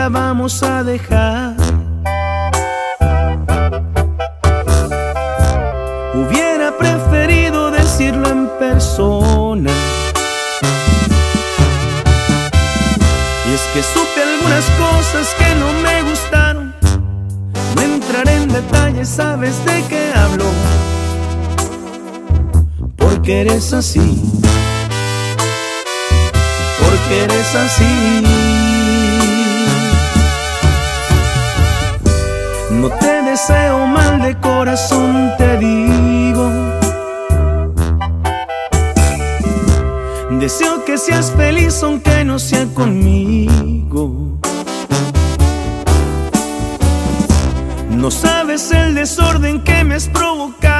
ya vamos a dejar. Hubiera preferido decirlo en persona. Y es que supe algunas cosas que no me gustaron. No entraré en detalles, sabes de qué hablo. Porque eres así. Porque eres así. No te deseo mal, de corazón te digo. Deseo que seas feliz aunque no sea conmigo. No sabes el desorden que me has provocado.